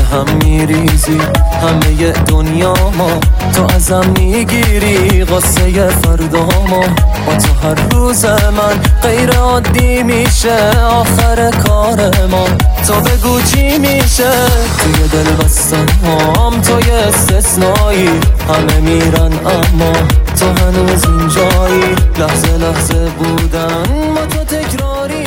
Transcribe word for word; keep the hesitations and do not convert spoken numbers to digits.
هم میریزی همه دنیا ما، تو ازم میگیری قصه فردا ما. با تو هر روز من غیر عادی میشه آخر کار ما. تو بگو چی میشه توی دل بستن هم، توی استثنایی همه میرن اما تو هنوز اینجایی. لحظه لحظه بودن ما تو تکراری